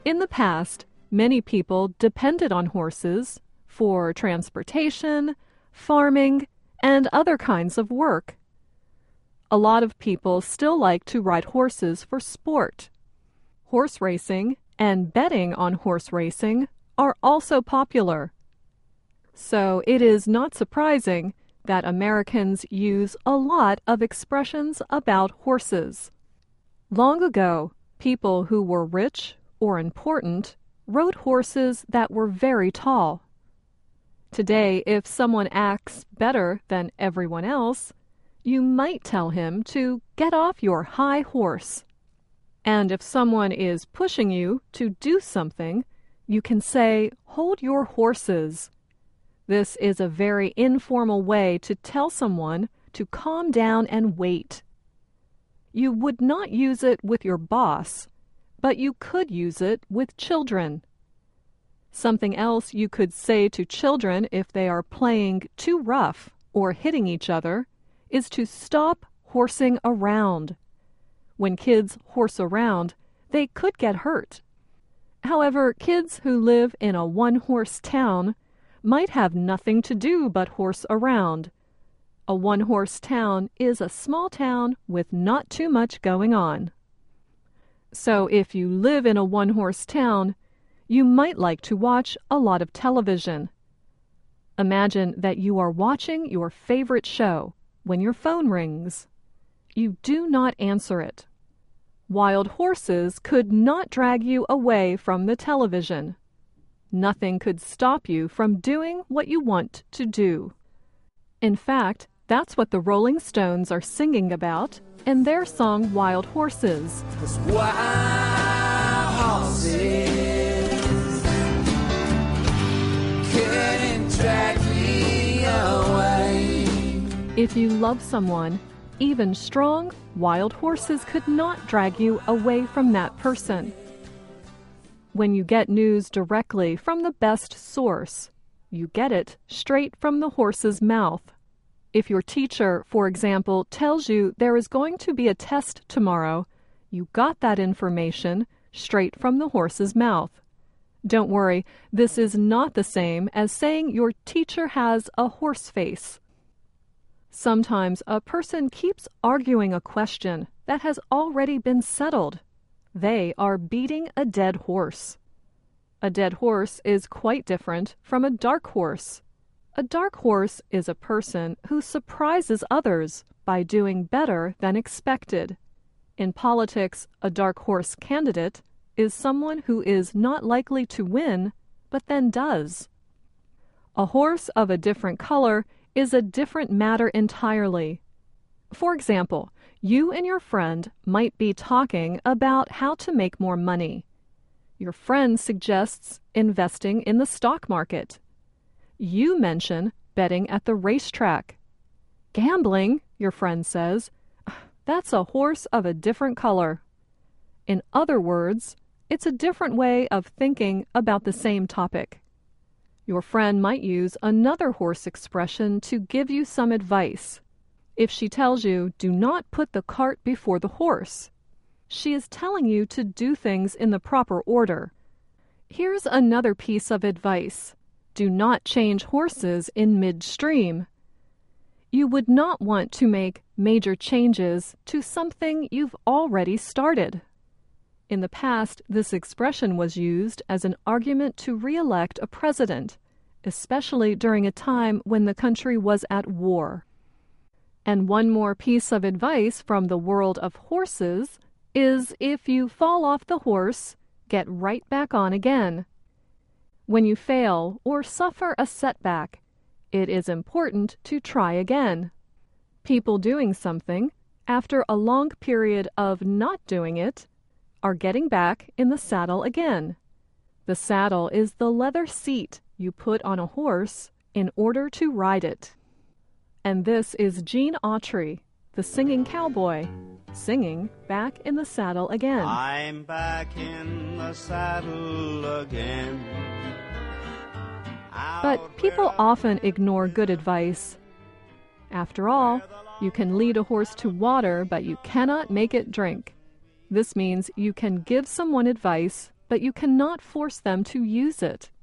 In the past, many people depended on horses for transportation, farming, and other kinds of work. A lot of people still like to ride horses for sport. Horse racing and betting on horse racing are also popular. So it is not surprising that Americans use a lot of expressions about horses. Long ago, people who were rich or important rode horses that were very tall. Today, if someone acts better than everyone else, you might tell him to get off your high horse. And if someone is pushing you to do something, you can say, "Hold your horses." This is a very informal way to tell someone to calm down and wait. You would not use it with your boss, but you could use it with children. Something else you could say to children if they are playing too rough or hitting each other is to stop horsing around. When kids horse around, they could get hurt. However, kids who live in a one-horse town might have nothing to do but horse around. A one-horse town is a small town with not too much going on. So if you live in a one-horse town, you might like to watch a lot of television. Imagine that you are watching your favorite show when your phone rings. You do not answer it. Wild horses could not drag you away from the television. Nothing could stop you from doing what you want to do. In fact, that's what the Rolling Stones are singing about in their song Wild Horses. 'Cause wild horses couldn't drag me away. If you love someone, even strong, wild horses could not drag you away from that person. When you get news directly from the best source, you get it straight from the horse's mouth. If your teacher, for example, tells you there is going to be a test tomorrow, you got that information straight from the horse's mouth. Don't worry, this is not the same as saying your teacher has a horse face. Sometimes a person keeps arguing a question that has already been settled. They are beating a dead horse. A dead horse is quite different from a dark horse. A dark horse is a person who surprises others by doing better than expected. In politics, a dark horse candidate is someone who is not likely to win, but then does. A horse of a different color is a different matter entirely. For example, you and your friend might be talking about how to make more money. Your friend suggests investing in the stock market. You mention betting at the racetrack. Gambling, your friend says, that's a horse of a different color. In other words, it's a different way of thinking about the same topic. Your friend might use another horse expression to give you some advice. If she tells you, do not put the cart before the horse, she is telling you to do things in the proper order. Here's another piece of advice. Do not change horses in midstream. You would not want to make major changes to something you've already started. In the past, this expression was used as an argument to re-elect a president, especially during a time when the country was at war. And one more piece of advice from the world of horses is if you fall off the horse, get right back on again. When you fail or suffer a setback, it is important to try again. People doing something, after a long period of not doing it, are getting back in the saddle again. The saddle is the leather seat you put on a horse in order to ride it. And this is Gene Autry, the singing cowboy, singing Back in the Saddle Again. I'm back in the saddle again. But people often ignore good advice. After all, you can lead a horse to water, but you cannot make it drink. This means you can give someone advice, but you cannot force them to use it.